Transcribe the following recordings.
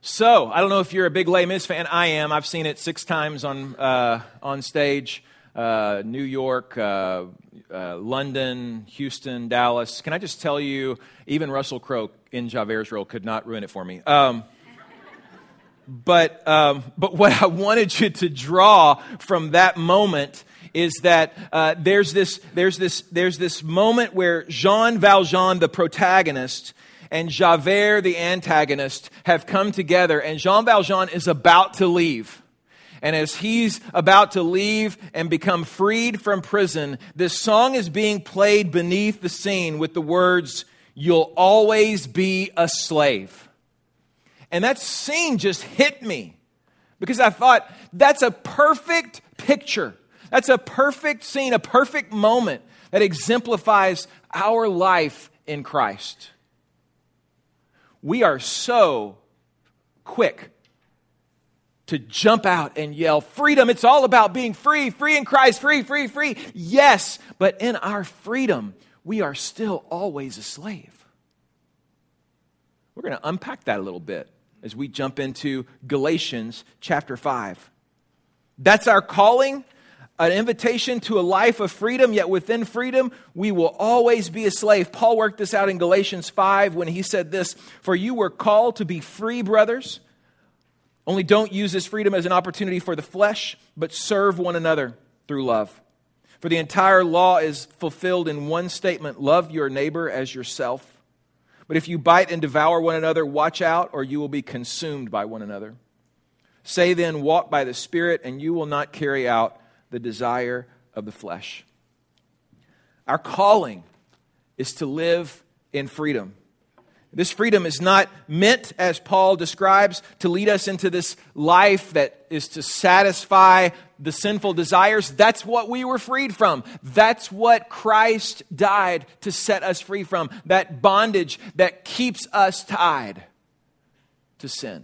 So, I don't know if you're a big Les Mis fan. I am. I've seen it 6 times on stage. New York, London, Houston, Dallas. Can I just tell you, even Russell Crowe in Javert's role could not ruin it for me. But what I wanted you to draw from that moment is that there's this moment where Jean Valjean, the protagonist, and Javert, the antagonist, have come together, and Jean Valjean is about to leave. And as he's about to leave and become freed from prison, this song is being played beneath the scene with the words, "You'll always be a slave." And that scene just hit me because I thought, that's a perfect picture. That's a perfect scene, a perfect moment that exemplifies our life in Christ. We are so quick to jump out and yell, freedom, it's all about being free, free in Christ, free, free, free. Yes, but in our freedom, we are still always a slave. We're going to unpack that a little bit as we jump into Galatians chapter 5. That's our calling, an invitation to a life of freedom, yet within freedom, we will always be a slave. Paul worked this out in Galatians 5 when he said this, "For you were called to be free, brothers. Only don't use this freedom as an opportunity for the flesh, but serve one another through love. For the entire law is fulfilled in one statement, love your neighbor as yourself. But if you bite and devour one another, watch out, or you will be consumed by one another. Say then, walk by the Spirit, and you will not carry out the desire of the flesh." Our calling is to live in freedom. This freedom is not meant, as Paul describes, to lead us into this life that is to satisfy the sinful desires. That's what we were freed from. That's what Christ died to set us free from. That bondage that keeps us tied to sin.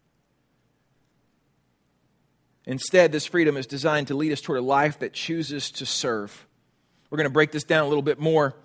Instead, this freedom is designed to lead us toward a life that chooses to serve. We're going to break this down a little bit more.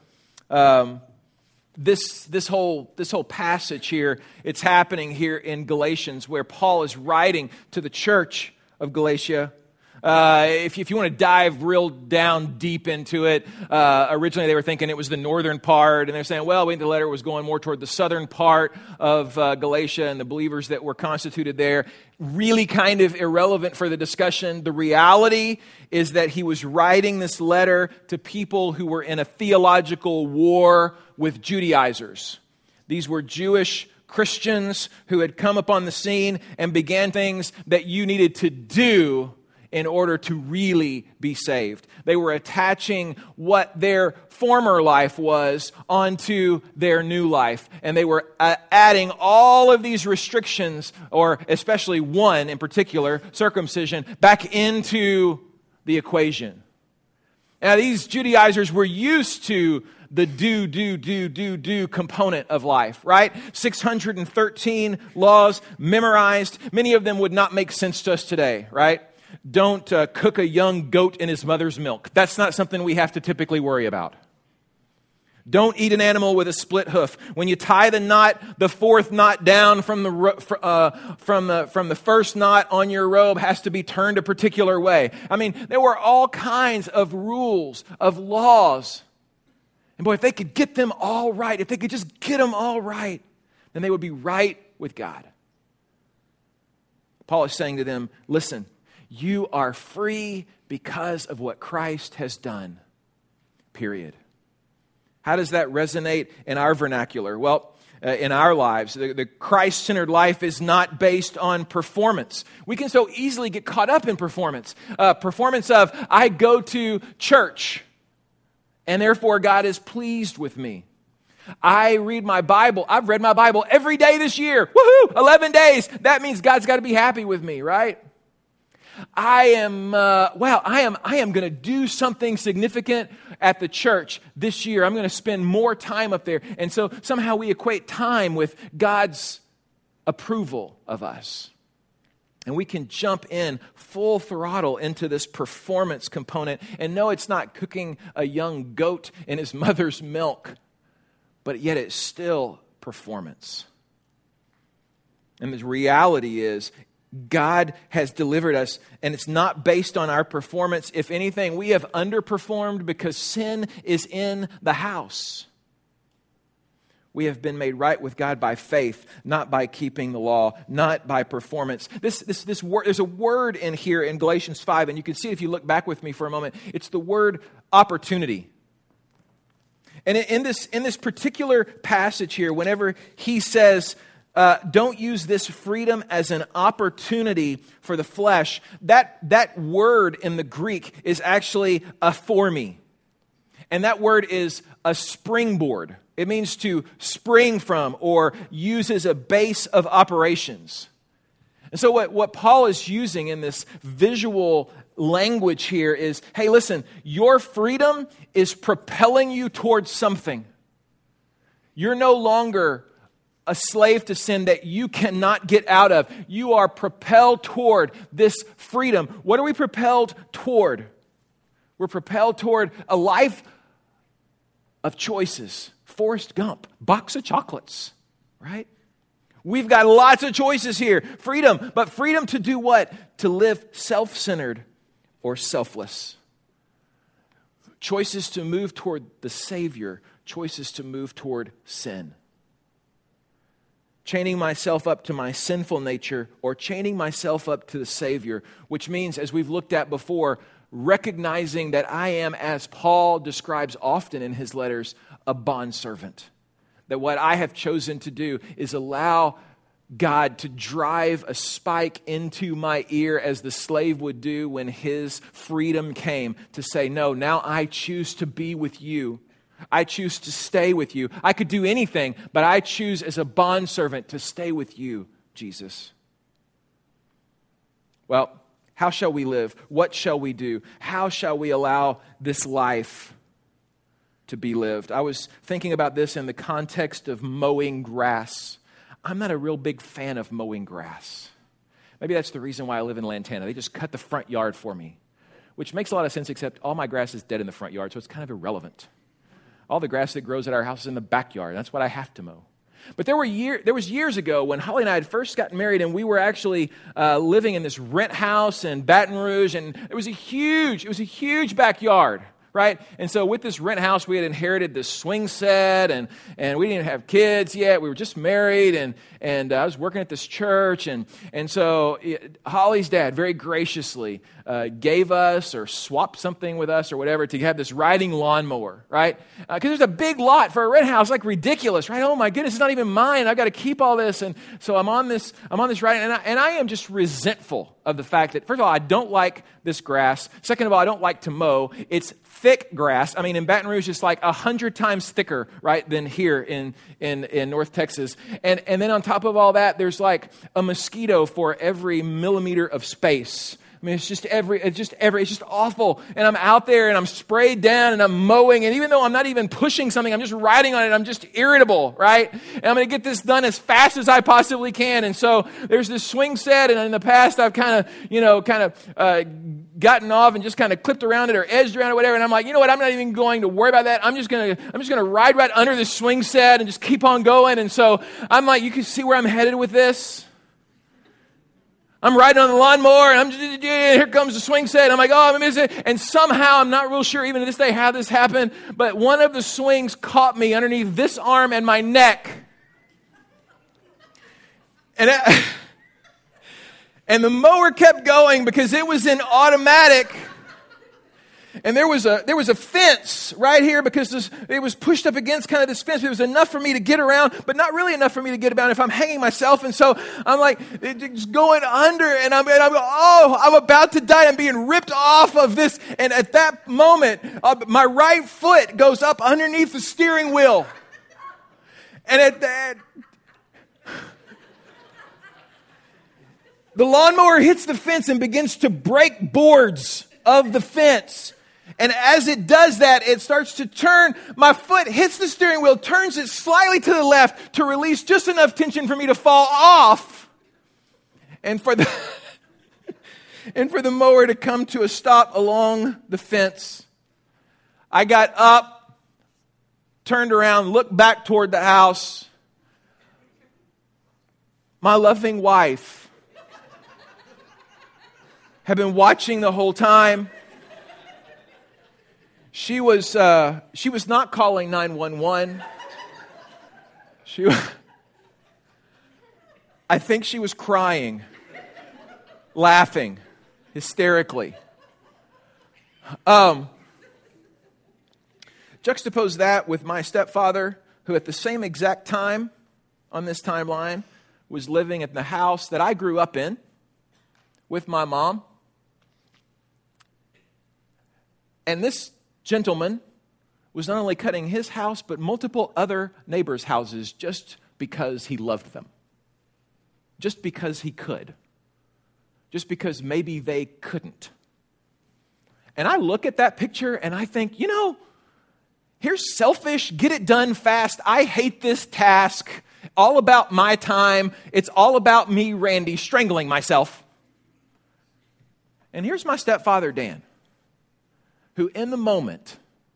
This whole passage here, it's happening here in Galatians, where Paul is writing to the church of Galatia. If you want to dive real down deep into it, originally they were thinking it was the northern part, and they're saying, well, the letter was going more toward the southern part of Galatia and the believers that were constituted there. Really kind of irrelevant for the discussion. The reality is that he was writing this letter to people who were in a theological war with Judaizers. These were Jewish Christians who had come upon the scene and began things that you needed to do in order to really be saved. They were attaching what their former life was onto their new life. And they were adding all of these restrictions, or especially one in particular, circumcision, back into the equation. Now, these Judaizers were used to the do component of life, right? 613 laws memorized. Many of them would not make sense to us today, right? Don't cook a young goat in his mother's milk. That's not something we have to typically worry about. Don't eat an animal with a split hoof. When you tie the knot, the fourth knot down from the first knot on your robe has to be turned a particular way. I mean, there were all kinds of rules, of laws. And boy, if they could get them all right, if they could just get them all right, then they would be right with God. Paul is saying to them, listen, you are free because of what Christ has done. Period. How does that resonate in our vernacular? Well, in our lives, the Christ-centered life is not based on performance. We can so easily get caught up in performance. Performance of, I go to church, and therefore God is pleased with me. I read my Bible. I've read my Bible every day this year. Woohoo! 11 days. That means God's got to be happy with me, right? I am going to do something significant at the church this year. I'm going to spend more time up there. And so somehow we equate time with God's approval of us. And we can jump in full throttle into this performance component. And no, it's not cooking a young goat in his mother's milk, but yet it's still performance. And the reality is, God has delivered us, and it's not based on our performance. If anything, we have underperformed because sin is in the house. We have been made right with God by faith, not by keeping the law, not by performance. This word, there's a word in here in Galatians 5, and you can see it if you look back with me for a moment. It's the word opportunity. And in this particular passage here, whenever he says, don't use this freedom as an opportunity for the flesh, that word in the Greek is actually aphormi. And that word is a springboard. It means to spring from or use as a base of operations. And so what Paul is using in this visual language here is, hey, listen, your freedom is propelling you towards something. You're no longer a slave to sin that you cannot get out of. You are propelled toward this freedom. What are we propelled toward? We're propelled toward a life of choices. Forrest Gump, box of chocolates, right? We've got lots of choices here. Freedom, but freedom to do what? To live self-centered or selfless. Choices to move toward the Savior. Choices to move toward sin. Chaining myself up to my sinful nature or chaining myself up to the Savior, which means, as we've looked at before, recognizing that I am, as Paul describes often in his letters, a bondservant. That what I have chosen to do is allow God to drive a spike into my ear as the slave would do when his freedom came, to say, no, now I choose to be with you. I choose to stay with you. I could do anything, but I choose as a bondservant to stay with you, Jesus. Well, how shall we live? What shall we do? How shall we allow this life to be lived? I was thinking about this in the context of mowing grass. I'm not a real big fan of mowing grass. Maybe that's the reason why I live in Lantana. They just cut the front yard for me, which makes a lot of sense, except all my grass is dead in the front yard, so it's kind of irrelevant. All the grass that grows at our house is in the backyard. That's what I have to mow. But there was years ago when Holly and I had first gotten married, and we were actually living in this rent house in Baton Rouge, and it was a huge backyard, right? And so with this rent house, we had inherited this swing set, and we didn't have kids yet. We were just married, and I was working at this church, and so Holly's dad very graciously gave us or swapped something with us or whatever to have this riding lawnmower, right? Because there's a big lot for a rent house, like ridiculous, right? Oh my goodness, it's not even mine. I've got to keep all this, and so I'm on this riding, and I am just resentful of the fact that, first of all, I don't like this grass. Second of all, I don't like to mow. It's thick grass. I mean, in Baton Rouge, it's like 100 times thicker, right, than here in North Texas. And then on top of all that, there's like a mosquito for every millimeter of space. I mean, it's just awful. And I'm out there and I'm sprayed down and I'm mowing. And even though I'm not even pushing something, I'm just riding on it. I'm just irritable, right? And I'm going to get this done as fast as I possibly can. And so there's this swing set. And in the past, I've kind of gotten off and just kind of clipped around it or edged around it or whatever. And I'm like, you know what? I'm not even going to worry about that. I'm just going to ride right under this swing set and just keep on going. And so I'm like, you can see where I'm headed with this. I'm riding on the lawnmower, and here comes the swing set. I'm like, oh, I'm missing it. And somehow, I'm not real sure even to this day how this happened, but one of the swings caught me underneath this arm and my neck. And the mower kept going because it was in automatic. And there was a fence right here because it was pushed up against kind of this fence. It was enough for me to get around, but not really enough for me to get around if I'm hanging myself. And so I'm like, it's going under, and I'm about to die. I'm being ripped off of this. And at that moment, my right foot goes up underneath the steering wheel. And at that, the lawnmower hits the fence and begins to break boards of the fence. And as it does that, it starts to turn. My foot hits the steering wheel, turns it slightly to the left to release just enough tension for me to fall off. And for the mower to come to a stop along the fence. I got up, turned around, looked back toward the house. my loving wife, had been watching the whole time. She was not calling 911. I think she was crying, laughing hysterically. Juxtapose that with my stepfather, who at the same exact time on this timeline was living at the house that I grew up in with my mom. And this gentleman was not only cutting his house, but multiple other neighbors' houses just because he loved them. Just because he could. Just because maybe they couldn't. And I look at that picture and I think, here's selfish, get it done fast. I hate this task. All about my time. It's all about me, Randy, strangling myself. And here's my stepfather, Dan, who in the moment,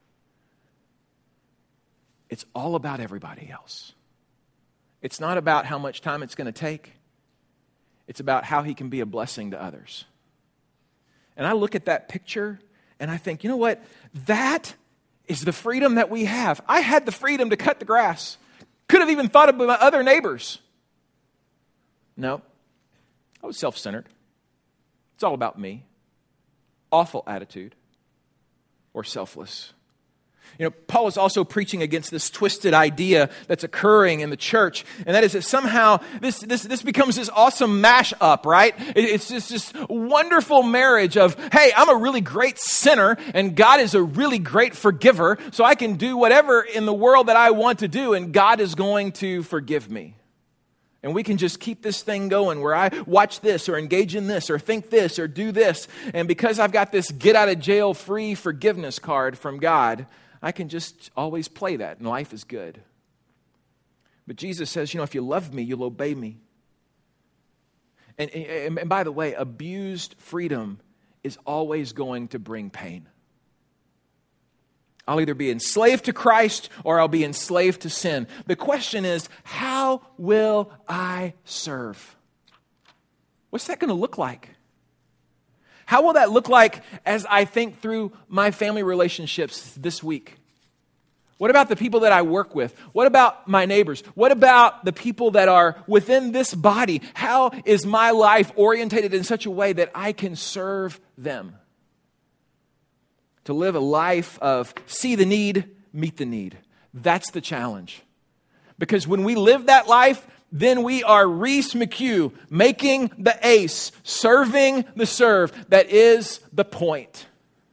it's all about everybody else. It's not about how much time it's going to take. It's about how he can be a blessing to others. And I look at that picture and I think, you know what? That is the freedom that we have. I had the freedom to cut the grass. Could have even thought of my other neighbors. No, I was self-centered. It's all about me. Awful attitude. Or selfless. Paul is also preaching against this twisted idea that's occurring in the church, and that is that somehow this becomes this awesome mash-up, right? It's just this wonderful marriage of, hey, I'm a really great sinner, and God is a really great forgiver, so I can do whatever in the world that I want to do, and God is going to forgive me. And we can just keep this thing going where I watch this or engage in this or think this or do this, and because I've got this get-out-of-jail-free forgiveness card from God, I can just always play that, and life is good. But Jesus says, if you love me, you'll obey me. And by the way, abused freedom is always going to bring pain. I'll either be enslaved to Christ or I'll be enslaved to sin. The question is, how will I serve? What's that going to look like? How will that look like as I think through my family relationships this week? What about the people that I work with? What about my neighbors? What about the people that are within this body? How is my life orientated in such a way that I can serve them? To live a life of see the need, meet the need. That's the challenge. Because when we live that life, then we are Reese McHugh, making the ace, serving the serve. That is the point.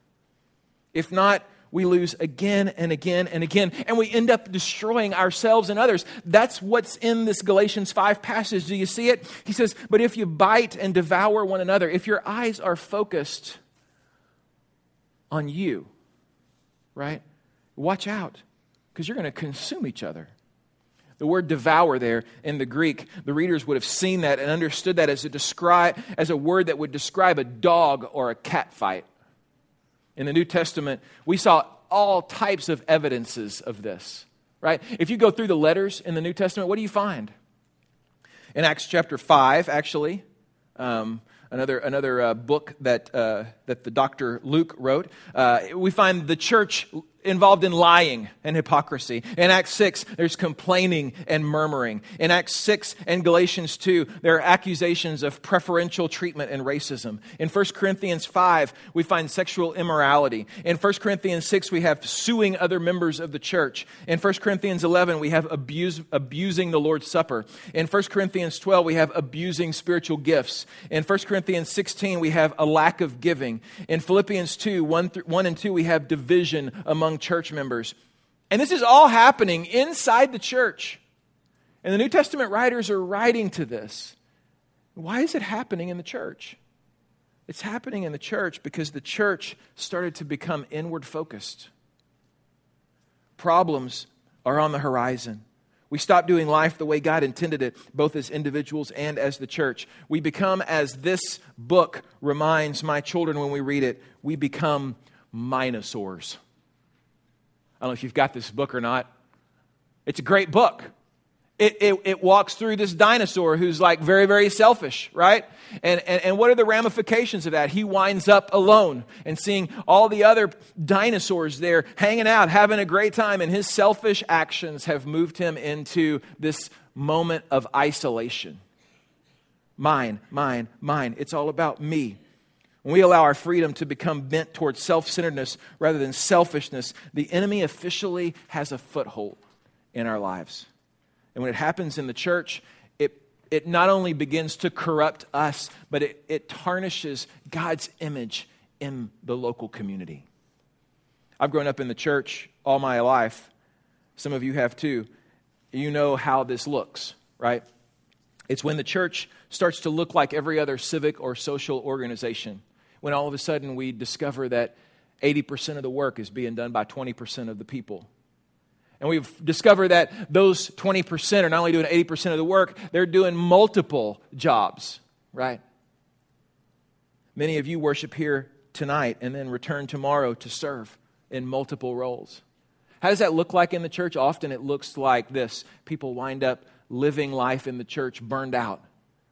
If not, we lose again and again and again, and we end up destroying ourselves and others. That's what's in this Galatians 5 passage. Do you see it? He says, but if you bite and devour one another, if your eyes are focused on you, right? Watch out, because you're going to consume each other. The word devour there in the Greek, the readers would have seen that and understood that as a word that would describe a dog or a cat fight. In the New Testament, we saw all types of evidences of this, right? If you go through the letters in the New Testament, what do you find? In Acts chapter 5, actually, another book that the Dr. Luke wrote, we find the church involved in lying and hypocrisy. In Acts 6, there's complaining and murmuring. In Acts 6 and Galatians 2, there are accusations of preferential treatment and racism. In 1 Corinthians 5, we find sexual immorality. In 1 Corinthians 6, we have suing other members of the church. In 1 Corinthians 11, we have abusing the Lord's Supper. In 1 Corinthians 12, we have abusing spiritual gifts. In 1 Corinthians 16, we have a lack of giving. In Philippians 2, 1 and 2, we have division among church members. And this is all happening inside the church. And the New Testament writers are writing to this. Why is it happening in the church? It's happening in the church because the church started to become inward focused. Problems are on the horizon. We stop doing life the way God intended it, both as individuals and as the church. We become, as this book reminds my children when we read it, we become minosaurs. I don't know if you've got this book or not. It's a great book. It walks through this dinosaur who's like very, very selfish, right? And what are the ramifications of that? He winds up alone and seeing all the other dinosaurs there hanging out, having a great time, and his selfish actions have moved him into this moment of isolation. Mine, mine, mine. It's all about me. When we allow our freedom to become bent towards self-centeredness rather than selfishness, the enemy officially has a foothold in our lives. And when it happens in the church, it not only begins to corrupt us, but it tarnishes God's image in the local community. I've grown up in the church all my life. Some of you have too. You know how this looks, right? It's when the church starts to look like every other civic or social organization. When all of a sudden we discover that 80% of the work is being done by 20% of the people. And we've discovered that those 20% are not only doing 80% of the work, they're doing multiple jobs, right? Many of you worship here tonight and then return tomorrow to serve in multiple roles. How does that look like in the church? Often it looks like this. People wind up living life in the church burned out.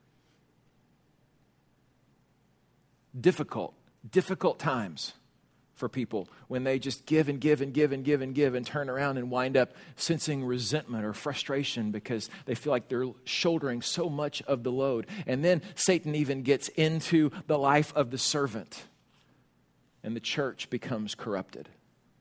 Difficult times for people when they just give and give and give and give and give and turn around and wind up sensing resentment or frustration because they feel like they're shouldering so much of the load. And then Satan even gets into the life of the servant and the church becomes corrupted.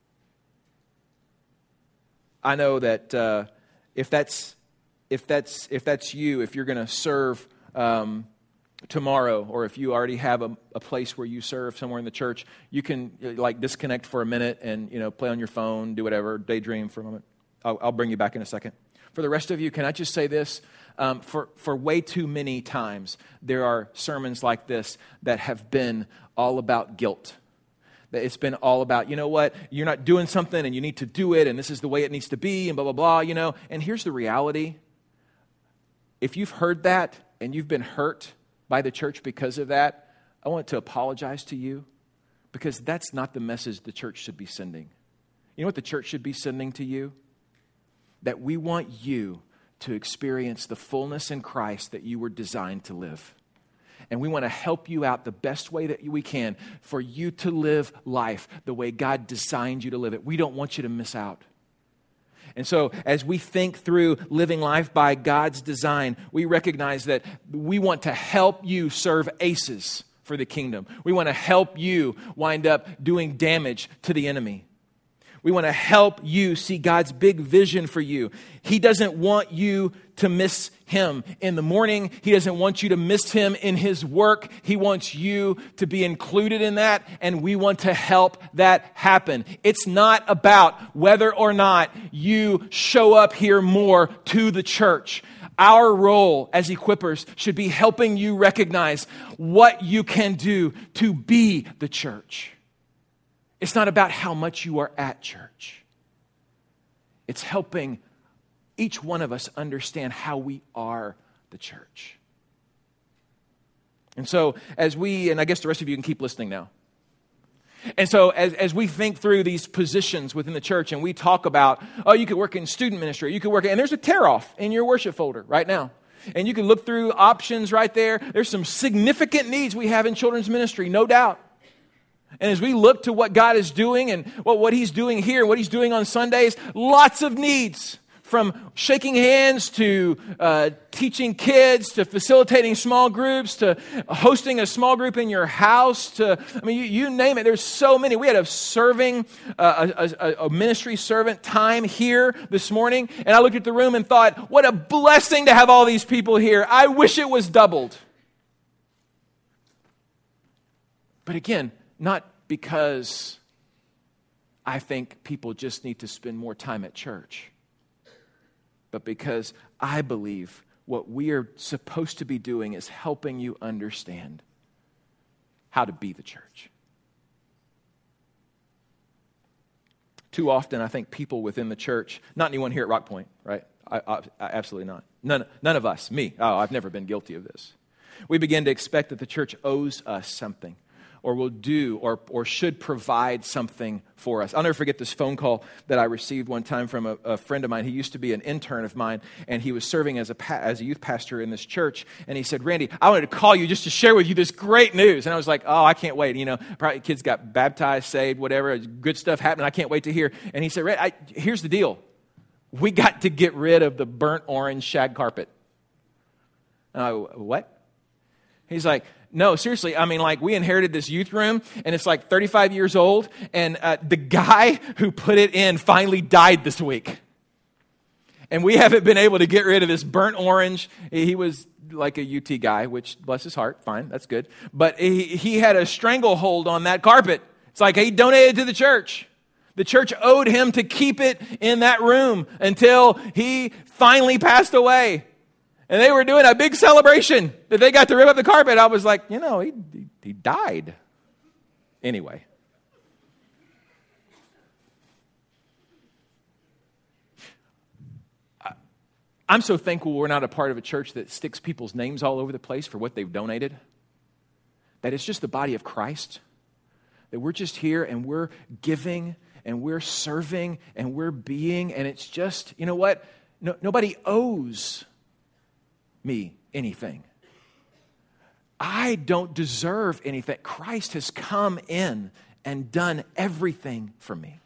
I know that if that's you, if you're going to serve tomorrow, or if you already have a place where you serve somewhere in the church, you can like disconnect for a minute and play on your phone, do whatever, daydream for a moment. I'll bring you back in a second. For the rest of you, can I just say this? For way too many times, there are sermons like this that have been all about guilt. That it's been all about, you know what, you're not doing something and you need to do it and this is the way it needs to be and blah, blah, blah, And here's the reality. If you've heard that and you've been hurt by the church because of that, I want to apologize to you because that's not the message the church should be sending. You know what the church should be sending to you? That we want you to experience the fullness in Christ that you were designed to live. And we want to help you out the best way that we can for you to live life the way God designed you to live it. We don't want you to miss out. And so as we think through living life by God's design, we recognize that we want to help you serve aces for the kingdom. We want to help you wind up doing damage to the enemy. We want to help you see God's big vision for you. He doesn't want you to miss Him in the morning. He doesn't want you to miss Him in His work. He wants you to be included in that, and we want to help that happen. It's not about whether or not you show up here more to the church. Our role as equippers should be helping you recognize what you can do to be the church. It's not about how much you are at church. It's helping each one of us understand how we are the church. And so and I guess the rest of you can keep listening now. And so as we think through these positions within the church and we talk about, you could work in student ministry, and there's a tear-off in your worship folder right now. And you can look through options right there. There's some significant needs we have in children's ministry, no doubt. And as we look to what God is doing and what He's doing here, what He's doing on Sundays, lots of needs. From shaking hands to teaching kids to facilitating small groups to hosting a small group in your house to, you name it. There's so many. We had a ministry servant time here this morning. And I looked at the room and thought, what a blessing to have all these people here. I wish it was doubled. But again, not because I think people just need to spend more time at church, but because I believe what we are supposed to be doing is helping you understand how to be the church. Too often, I think people within the church, not anyone here at Rock Point, right? I absolutely not. None of us, me. I've never been guilty of this. We begin to expect that the church owes us something. or will do or should provide something for us. I'll never forget this phone call that I received one time from a friend of mine. He used to be an intern of mine, and he was serving as a youth pastor in this church. And he said, "Randy, I wanted to call you just to share with you this great news." And I was like, "Oh, I can't wait. Probably kids got baptized, saved, whatever. Good stuff happened. I can't wait to hear." And he said, "Randy, here's the deal. We got to get rid of the burnt orange shag carpet." What? He's like, "No, seriously, we inherited this youth room, and it's like 35 years old, and the guy who put it in finally died this week. And we haven't been able to get rid of this burnt orange." He was like a UT guy, which, bless his heart, fine, that's good. But he had a stranglehold on that carpet. It's like he donated to the church. The church owed him to keep it in that room until he finally passed away. And they were doing a big celebration that they got to rip up the carpet. I was like, he died. Anyway. I'm so thankful we're not a part of a church that sticks people's names all over the place for what they've donated. That it's just the body of Christ. That we're just here and we're giving and we're serving and we're being. And it's just, you know what? Nobody owes me anything. I don't deserve anything. Christ has come in and done everything for me.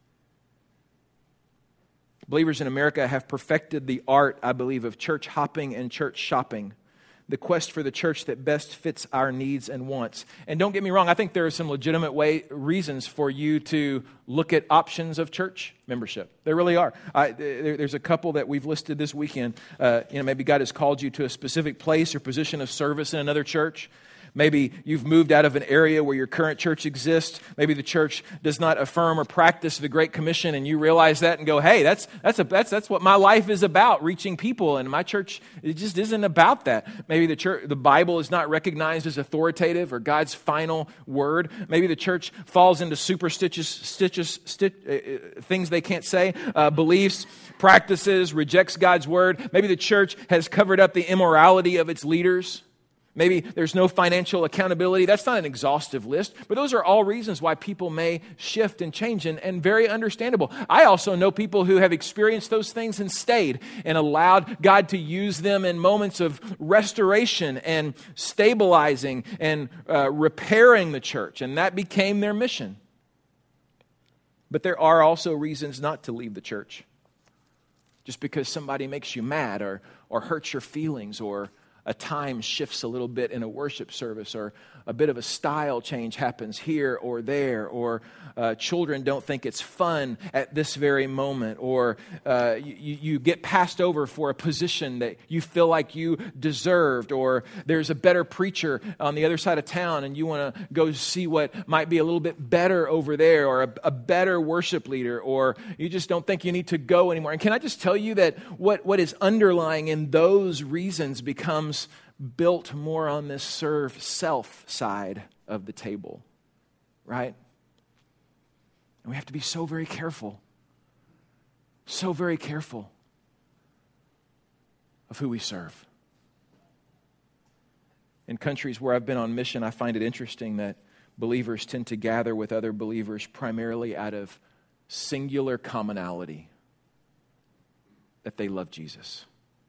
Believers in America have perfected the art, I believe, of church hopping and church shopping. The quest for the church that best fits our needs and wants. And don't get me wrong, I think there are some legitimate reasons for you to look at options of church membership. There really are. There's a couple that we've listed this weekend. Maybe God has called you to a specific place or position of service in another church. Maybe you've moved out of an area where your current church exists. Maybe the church does not affirm or practice the Great Commission, and you realize that and go, "Hey, that's what my life is about, reaching people, and my church, it just isn't about that." Maybe the Bible is not recognized as authoritative or God's final word. Maybe the church falls into superstitious things they can't say, beliefs, practices, rejects God's word. Maybe the church has covered up the immorality of its leaders. Maybe there's no financial accountability. That's not an exhaustive list, but those are all reasons why people may shift and change, and very understandable. I also know people who have experienced those things and stayed and allowed God to use them in moments of restoration and stabilizing and repairing the church, and that became their mission. But there are also reasons not to leave the church. Just because somebody makes you mad or hurts your feelings, or a time shifts a little bit in a worship service, or a bit of a style change happens here or there, or children don't think it's fun at this very moment, or you get passed over for a position that you feel like you deserved, or there's a better preacher on the other side of town and you want to go see what might be a little bit better over there, or a better worship leader, or you just don't think you need to go anymore. And can I just tell you that what is underlying in those reasons becomes built more on this serve self side of the table, right? And we have to be so very careful of who we serve. In countries where I've been on mission, I find it interesting that believers tend to gather with other believers primarily out of singular commonality, that they love Jesus.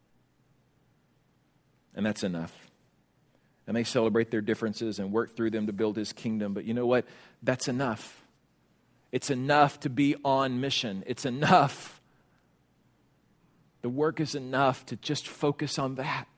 And that's enough. And they celebrate their differences and work through them to build His kingdom. But you know what? That's enough. It's enough to be on mission. It's enough. The work is enough to just focus on that.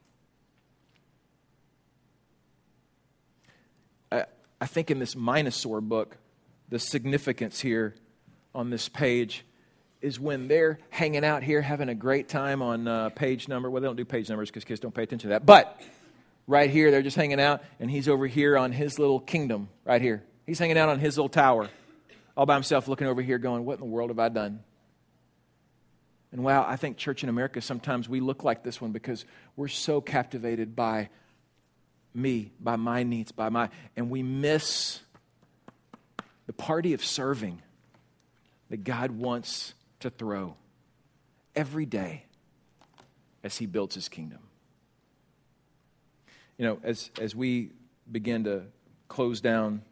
I think in this Minosaur book, the significance here on this page is when they're hanging out here having a great time on page number. Well, they don't do page numbers because kids don't pay attention to that. But right here, they're just hanging out, and he's over here on his little kingdom right here. He's hanging out on his little tower all by himself, looking over here going, "What in the world have I done?" And wow, I think church in America, sometimes we look like this one because we're so captivated by me, by my needs, and we miss the party of serving that God wants to throw every day as He builds His kingdom. You know, as we begin to close down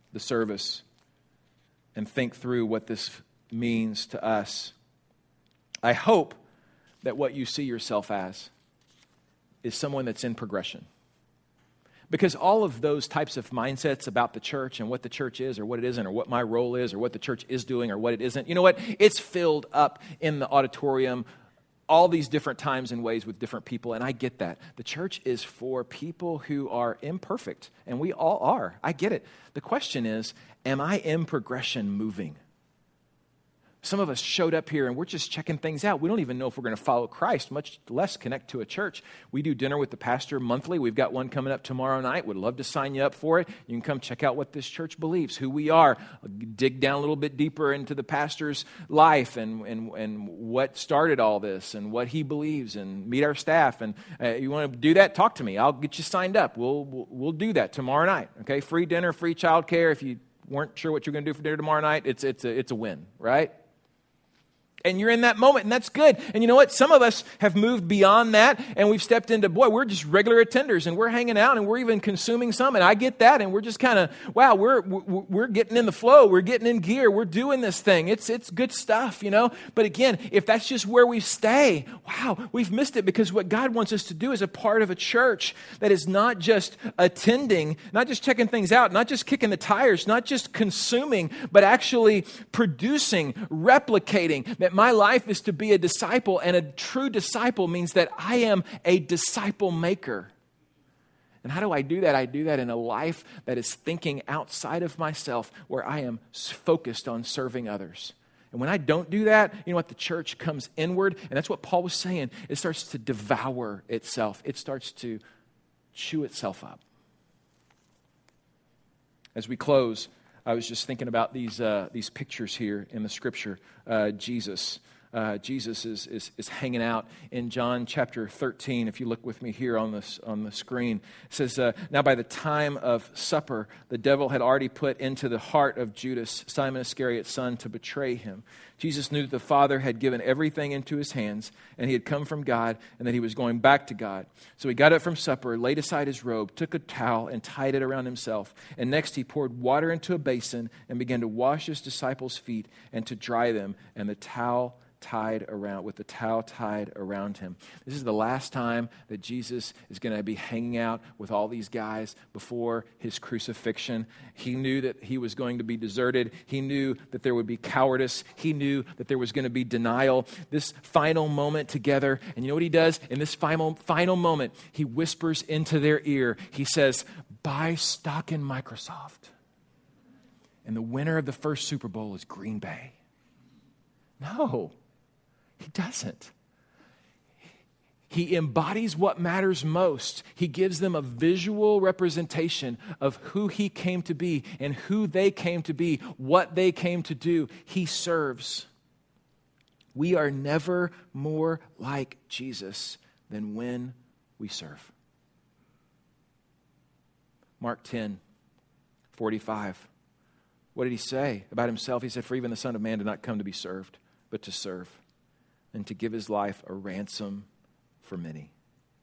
the service and think through what this means to us, I hope that what you see yourself as is someone that's in progression. Because all of those types of mindsets about the church and what the church is or what it isn't or what my role is or what the church is doing or what it isn't, you know what? It's filled up in the auditorium all these different times and ways with different people, and I get that. The church is for people who are imperfect, and we all are. I get it. The question is, am I in progression moving? Some of us showed up here and we're just checking things out. We don't even know if we're going to follow Christ, much less connect to a church. We do dinner with the pastor monthly. We've got one coming up tomorrow night. Would love to sign you up for it. You can come check out what this church believes, who we are, dig down a little bit deeper into the pastor's life and what started all this and what he believes, and meet our staff. And you want to do that? Talk to me. I'll get you signed up. We'll do that tomorrow night. Okay, free dinner, free childcare. If you weren't sure what you're going to do for dinner tomorrow night, it's a win, right? And you're in that moment, and that's good. And you know what? Some of us have moved beyond that, and we've stepped into, we're just regular attenders, and we're hanging out, and we're even consuming some, and I get that, and we're just kind of, wow, we're getting in the flow, we're getting in gear, we're doing this thing. It's good stuff, you know? But again, if that's just where we stay, wow, we've missed it, because what God wants us to do is a part of a church that is not just attending, not just checking things out, not just kicking the tires, not just consuming, but actually producing, replicating, that my life is to be a disciple, and a true disciple means that I am a disciple maker. And how do I do that? I do that in a life that is thinking outside of myself, where I am focused on serving others. And when I don't do that, you know what? The church comes inward, and that's what Paul was saying. It starts to devour itself. It starts to chew itself up. As we close, I was just thinking about these pictures here in the Scripture. Jesus is hanging out in John chapter 13. If you look with me here on the screen, it says, now by the time of supper, the devil had already put into the heart of Judas, Simon Iscariot's son, to betray him. Jesus knew that the Father had given everything into his hands, and he had come from God, and that he was going back to God. So he got up from supper, laid aside his robe, took a towel, and tied it around himself. And next he poured water into a basin and began to wash his disciples' feet and to dry them, and the towel tied around him. This is the last time that Jesus is going to be hanging out with all these guys before his crucifixion. He knew that he was going to be deserted. He knew that there would be cowardice. He knew that there was going to be denial. This final moment together, and you know what he does? In this final moment, he whispers into their ear. He says, buy stock in Microsoft. And the winner of the first Super Bowl is Green Bay. No. He doesn't. He embodies what matters most. He gives them a visual representation of who he came to be and who they came to be, what they came to do. He serves. We are never more like Jesus than when we serve. Mark 10:45. What did he say about himself? He said, for even the Son of Man did not come to be served, but to serve, and to give his life a ransom for many.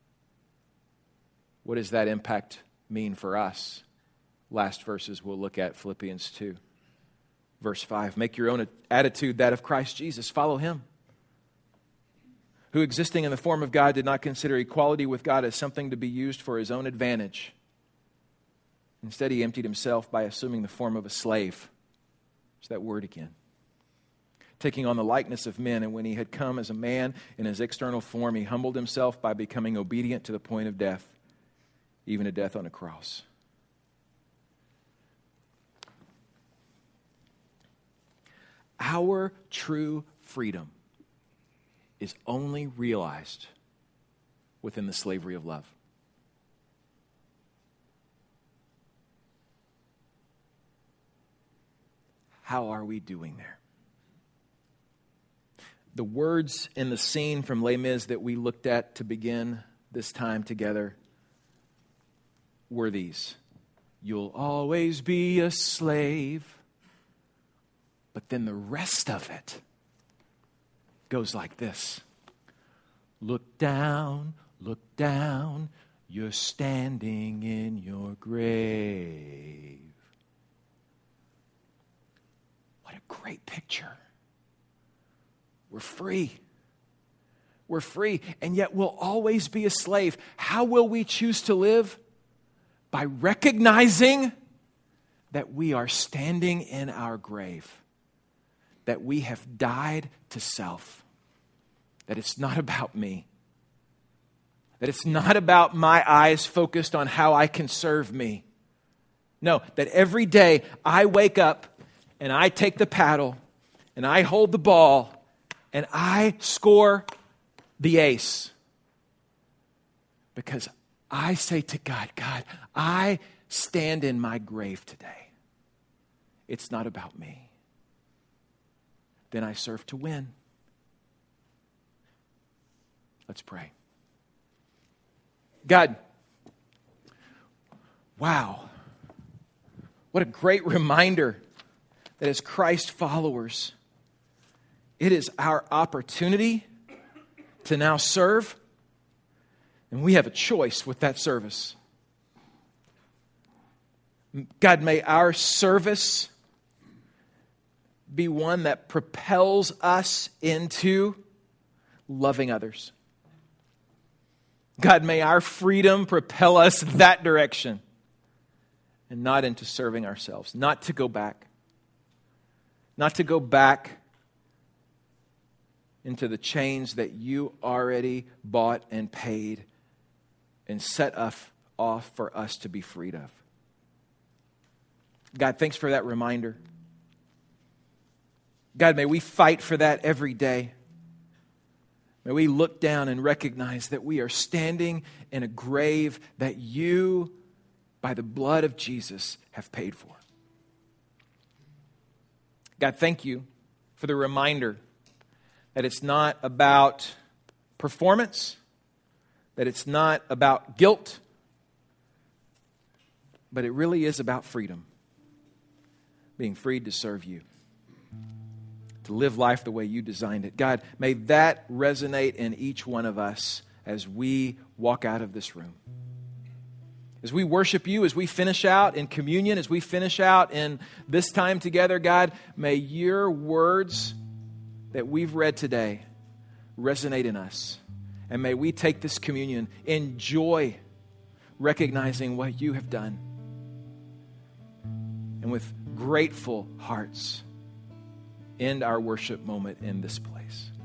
What does that impact mean for us? Last verses we'll look at, Philippians 2. Verse 5, make your own attitude that of Christ Jesus. Follow him, who existing in the form of God did not consider equality with God as something to be used for his own advantage. Instead, he emptied himself by assuming the form of a slave. There's that word again. Taking on the likeness of men, and when he had come as a man in his external form, he humbled himself by becoming obedient to the point of death, even to death on a cross. Our true freedom is only realized within the slavery of love. How are we doing there? The words in the scene from Les Mis that we looked at to begin this time together were these. You'll always be a slave. But then the rest of it goes like this. Look down, you're standing in your grave. great picture. We're free. We're free, and yet we'll always be a slave. How will we choose to live? By recognizing that we are standing in our grave, that we have died to self, that it's not about me, that it's not about my eyes focused on how I can serve me. No, that every day I wake up and I take the paddle and I hold the ball and I score the ace. Because I say to God, God, I stand in my grave today. It's not about me. Then I serve to win. Let's pray. God, wow. What a great reminder that as Christ followers, it is our opportunity to now serve, and we have a choice with that service. God, may our service be one that propels us into loving others. God, may our freedom propel us that direction and not into serving ourselves, not to go back into the chains that you already bought and paid and set off for us to be freed of. God, thanks for that reminder. God, may we fight for that every day. May we look down and recognize that we are standing in a grave that you, by the blood of Jesus, have paid for. God, thank you for the reminder that it's not about performance, that it's not about guilt, but it really is about freedom. Being freed to serve you, to live life the way you designed it. God, may that resonate in each one of us as we walk out of this room. As we worship you, as we finish out in communion, as we finish out in this time together, God, may your words that we've read today resonate in us. And may we take this communion in joy, recognizing what you have done. And with grateful hearts, end our worship moment in this place.